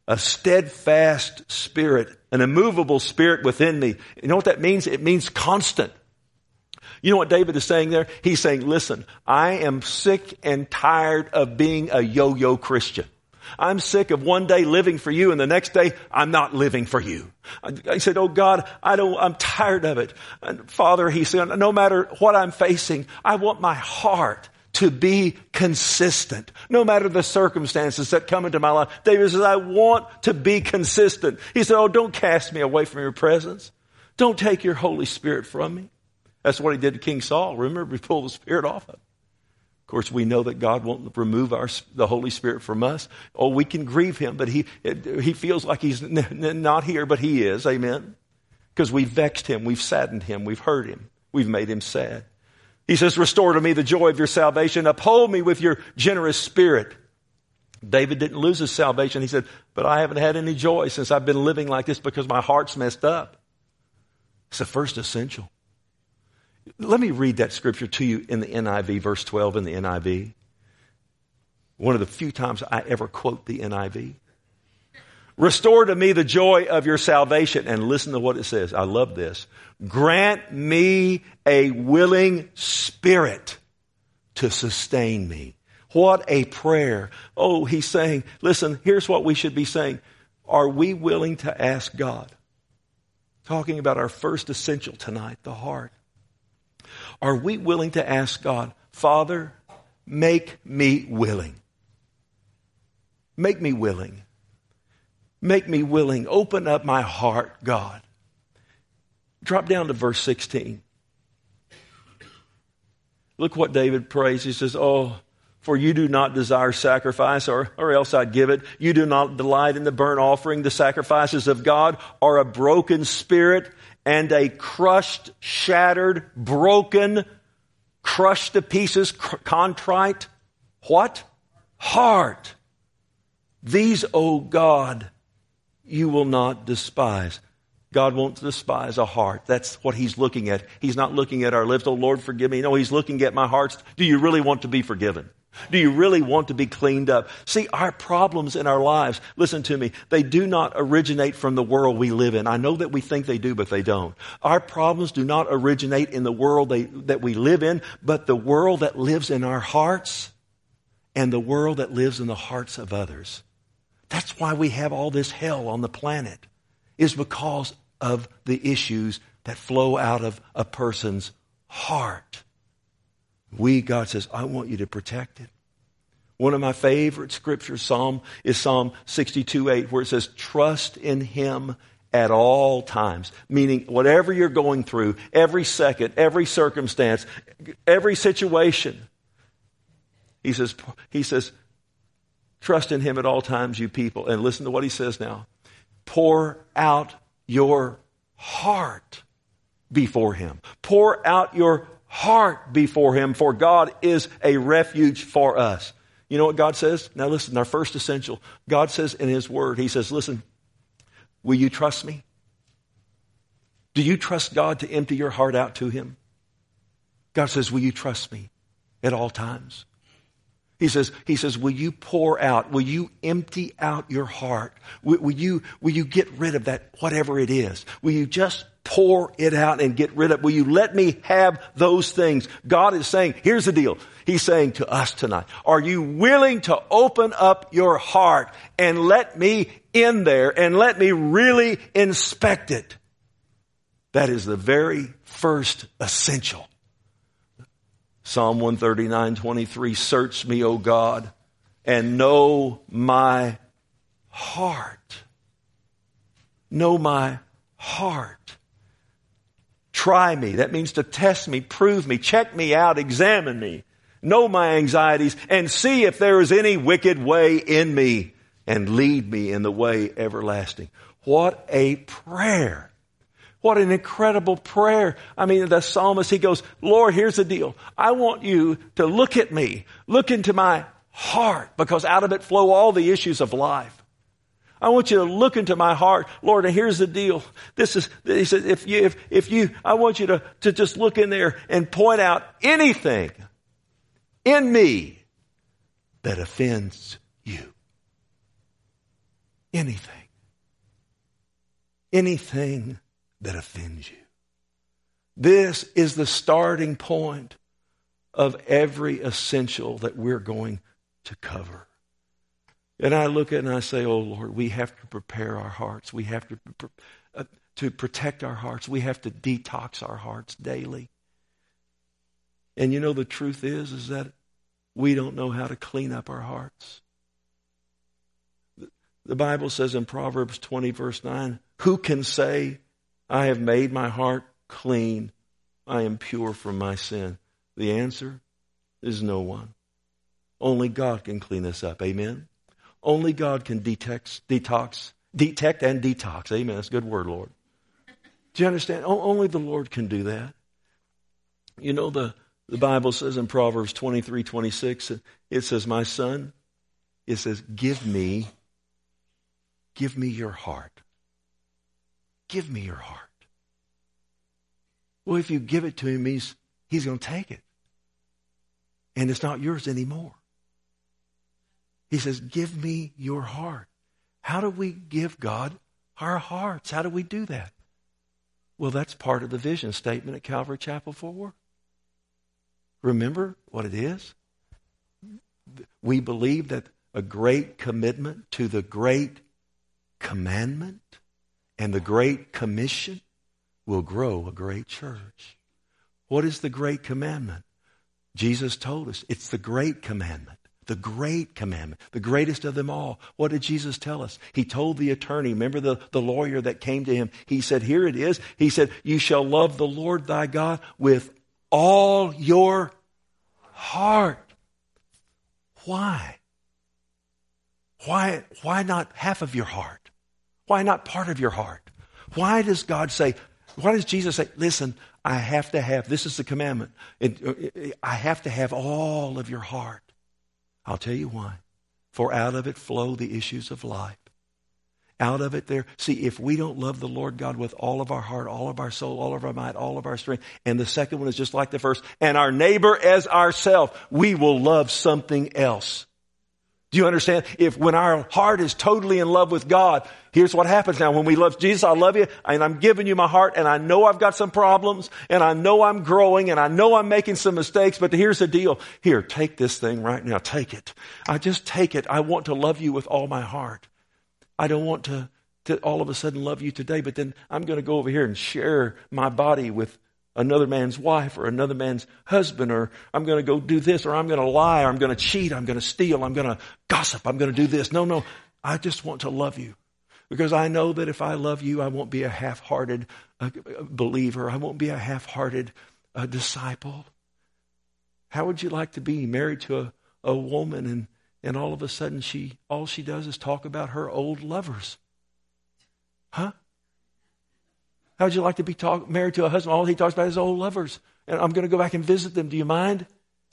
[SPEAKER 1] a steadfast spirit, an immovable spirit within me. You know what that means? It means constant. You know what David is saying there? He's saying, listen, I am sick and tired of being a yo-yo Christian. I'm sick of one day living for you and the next day I'm not living for you. I said, oh God, I'm tired of it. And Father, he said, no matter what I'm facing, I want my heart to be consistent, no matter the circumstances that come into my life. David says, I want to be consistent. He said, oh, don't cast me away from your presence. Don't take your Holy Spirit from me. That's what he did to King Saul. Remember, he pulled the Spirit off of him. Of course, we know that God won't remove the Holy Spirit from us. Oh, we can grieve him, but he feels like he's not here, but he is. Amen. Because we've vexed him, we've saddened him, we've hurt him, we've made him sad. He says, restore to me the joy of your salvation. Uphold me with your generous spirit. David didn't lose his salvation. He said, but I haven't had any joy since I've been living like this because my heart's messed up. It's the first essential. Let me read that scripture to you in the NIV, verse 12 in the NIV. One of the few times I ever quote the NIV. Restore to me the joy of your salvation. And listen to what it says. I love this. Grant me a willing spirit to sustain me. What a prayer. Oh, he's saying, listen, here's what we should be saying. Are we willing to ask God? Talking about our first essential tonight, the heart. Are we willing to ask God, Father, make me willing. Make me willing. Make me willing. Open up my heart, God. Drop down to verse 16. Look what David prays. He says, oh, for you do not desire sacrifice, or else I'd give it. You do not delight in the burnt offering. The sacrifices of God are a broken spirit and a crushed, shattered, broken, crushed to pieces, contrite. What? Heart. These, O God, you will not despise. God won't despise a heart. That's what he's looking at. He's not looking at our lips. Oh, Lord, forgive me. No, he's looking at my heart. Do you really want to be forgiven? Do you really want to be cleaned up? See, our problems in our lives, listen to me, they do not originate from the world we live in. I know that we think they do, but they don't. Our problems do not originate in the world that we live in, but the world that lives in our hearts and the world that lives in the hearts of others. That's why we have all this hell on the planet, is because of the issues that flow out of a person's heart. God says, I want you to protect it. One of my favorite scriptures, is Psalm 62:8, where it says, trust in him at all times. Meaning, whatever you're going through, every second, every circumstance, every situation. He says, trust in him at all times, you people. And listen to what he says now. Pour out your heart before him. Pour out your heart before him, for God is a refuge for us. You know what God says? Now listen, our first essential. God says in his word, he says, listen, will you trust me? Do you trust God to empty your heart out to him? God says, will you trust me at all times? He says, will you pour out? Will you empty out your heart? Will you get rid of that, whatever it is? Will you just pour it out and get rid of it? Will you let me have those things? God is saying, here's the deal. He's saying to us tonight, are you willing to open up your heart and let me in there and let me really inspect it? That is the very first essential. Psalm 139:23, search me, O God, and know my heart. Know my heart. Try me. That means to test me, prove me, check me out, examine me. Know my anxieties and see if there is any wicked way in me and lead me in the way everlasting. What a prayer. What an incredible prayer. I mean, the psalmist, he goes, Lord, here's the deal. I want you to look at me, look into my heart, because out of it flow all the issues of life. I want you to look into my heart, Lord, and here's the deal. He said, I want you to just look in there and point out anything in me that offends you. anything. Anything that offends you. This is the starting point of every essential that we're going to cover. And I look at it and I say, oh Lord, we have to prepare our hearts. We have to protect our hearts. We have to detox our hearts daily. And you know the truth is that we don't know how to clean up our hearts. The Bible says in Proverbs 20 verse 9, who can say, I have made my heart clean, I am pure from my sin? The answer is no one. Only God can clean us up. Amen? Only God can detect and detox. Amen. That's a good word, Lord. Do you understand? Only the Lord can do that. You know, the Bible says in Proverbs 23:26, it says, my son, it says, give me your heart. Give me your heart. Well, if you give it to him, he's going to take it. And it's not yours anymore. He says, give me your heart. How do we give God our hearts? How do we do that? Well, that's part of the vision statement at Calvary Chapel Fort Worth. Remember what it is? We believe that a great commitment to the great commandment and the great commission will grow a great church. What is the great commandment? Jesus told us it's the great commandment. The great commandment, the greatest of them all. What did Jesus tell us? He told the attorney, remember the lawyer that came to him, he said, here it is. He said, you shall love the Lord thy God with all your heart. Why? Why not half of your heart? Why not part of your heart? Why does Jesus say, listen, I have to have, this is the commandment, I have to have all of your heart. I'll tell you why. For out of it flow the issues of life. Out of it there. See, if we don't love the Lord God with all of our heart, all of our soul, all of our might, all of our strength, and the second one is just like the first, and our neighbor as ourselves, we will love something else. Do you understand? When our heart is totally in love with God, here's what happens now. When we love Jesus, I love you, and I'm giving you my heart, and I know I've got some problems, and I know I'm growing, and I know I'm making some mistakes, but here's the deal. Here, take this thing right now. Take it. I just take it. I want to love you with all my heart. I don't want to all of a sudden love you today, but then I'm going to go over here and share my body with another man's wife or another man's husband, or I'm going to go do this, or I'm going to lie, or I'm going to cheat, I'm going to steal, I'm going to gossip, I'm going to do this. No, I just want to love you. Because I know that if I love you, I won't be a half-hearted believer. I won't be a half-hearted disciple. How would you like to be married to a woman and all of a sudden all she does is talk about her old lovers? Huh? How would you like to be married to a husband? All he talks about is old lovers. And I'm going to go back and visit them. Do you mind?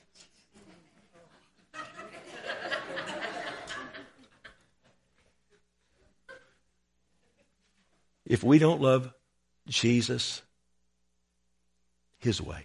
[SPEAKER 1] If we don't love Jesus his way,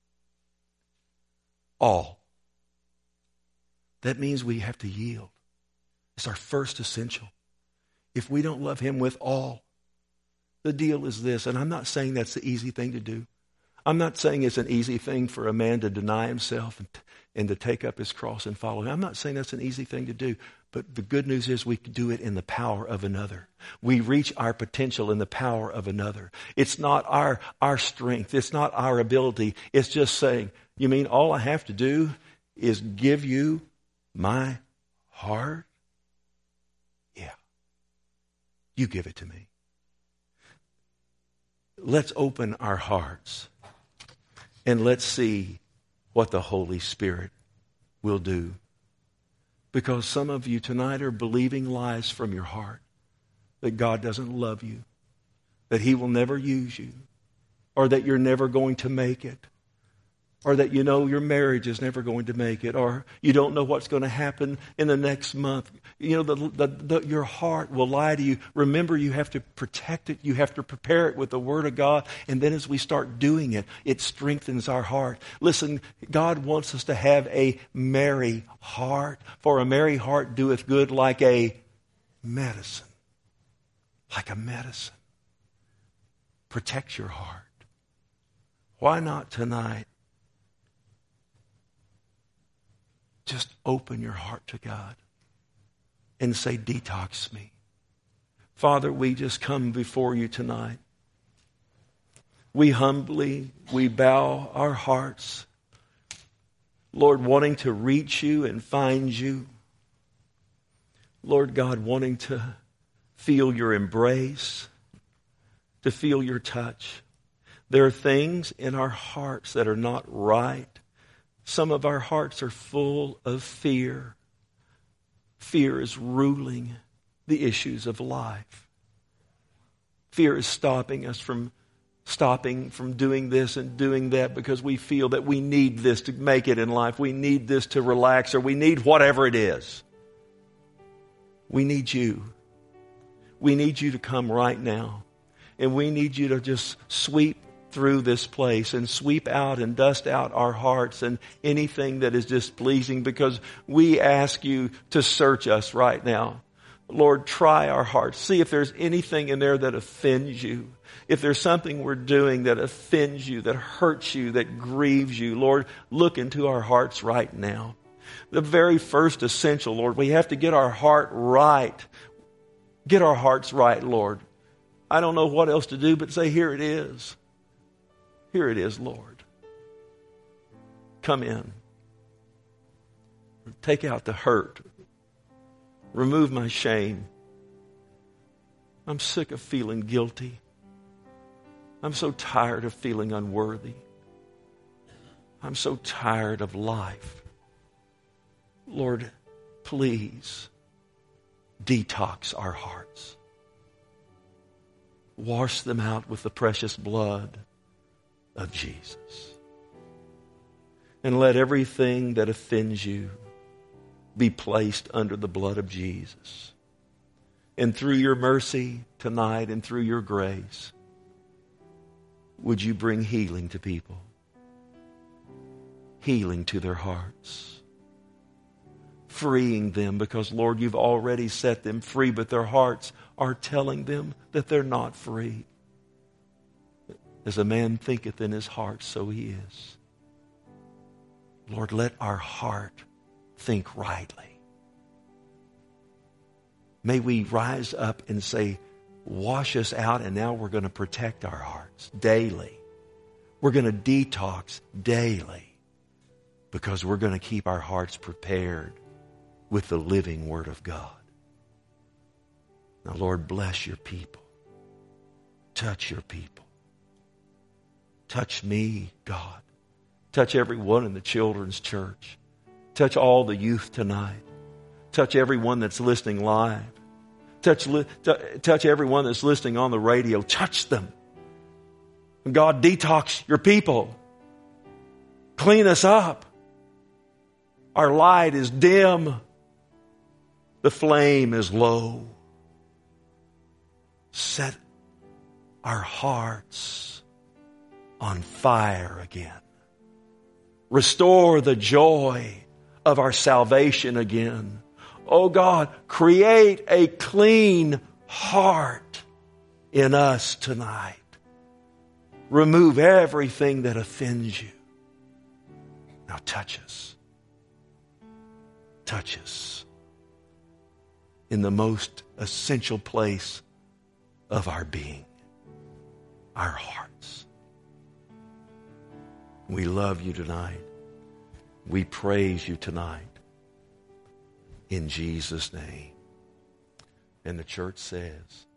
[SPEAKER 1] all, that means we have to yield. It's our first essential. If we don't love him with all, the deal is this, and I'm not saying that's the easy thing to do. I'm not saying it's an easy thing for a man to deny himself and to take up his cross and follow him. I'm not saying that's an easy thing to do, but the good news is we can do it in the power of another. We reach our potential in the power of another. It's not our strength. It's not our ability. It's just saying, you mean all I have to do is give you my heart? Yeah. You give it to me. Let's open our hearts and let's see what the Holy Spirit will do. Because some of you tonight are believing lies from your heart that God doesn't love you, that he will never use you, or that you're never going to make it, or that you know your marriage is never going to make it, or you don't know what's going to happen in the next month. You know, your heart will lie to you. Remember, you have to protect it. You have to prepare it with the Word of God. And then as we start doing it, it strengthens our heart. Listen, God wants us to have a merry heart. For a merry heart doeth good like a medicine. like a medicine. Protect your heart. Why not tonight just open your heart to God and say, detox me. Father, we just come before you tonight. We bow our hearts, Lord, wanting to reach you and find you. Lord God, wanting to feel your embrace, to feel your touch. There are things in our hearts that are not right. Some of our hearts are full of fear. Fear is ruling the issues of life. Fear is stopping us from doing this and doing that because we feel that we need this to make it in life. We need this to relax, or we need whatever it is. We need you. We need you to come right now. And we need you to just sweep through this place and sweep out and dust out our hearts and anything that is displeasing, because we ask you to search us right now. Lord, try our hearts. See if there's anything in there that offends you. If there's something we're doing that offends you, that hurts you, that grieves you, Lord, look into our hearts right now. The very first essential, Lord, we have to get our heart right. Get our hearts right, Lord. I don't know what else to do but say, here it is. Here it is, Lord. Come in. Take out the hurt. Remove my shame. I'm sick of feeling guilty. I'm so tired of feeling unworthy. I'm so tired of life. Lord, please detox our hearts. Wash them out with the precious blood of Jesus. And let everything that offends you be placed under the blood of Jesus. And through your mercy tonight and through your grace, would you bring healing to people? Healing to their hearts. Freeing them, because Lord, you've already set them free, but their hearts are telling them that they're not free. As a man thinketh in his heart, so he is. Lord, let our heart think rightly. May we rise up and say, wash us out, and now we're going to protect our hearts daily. We're going to detox daily, because we're going to keep our hearts prepared with the living Word of God. Now, Lord, bless your people. Touch your people. Touch me, God. Touch everyone in the children's church. Touch all the youth tonight. Touch everyone that's listening live. Touch everyone that's listening on the radio. Touch them. God, detox your people. Clean us up. Our light is dim. The flame is low. Set our hearts on fire again. Restore the joy of our salvation again. Oh God, create a clean heart in us tonight. Remove everything that offends you. Now touch us. Touch us in the most essential place of our being, our hearts. We love you tonight. We praise you tonight. In Jesus' name. And the church says,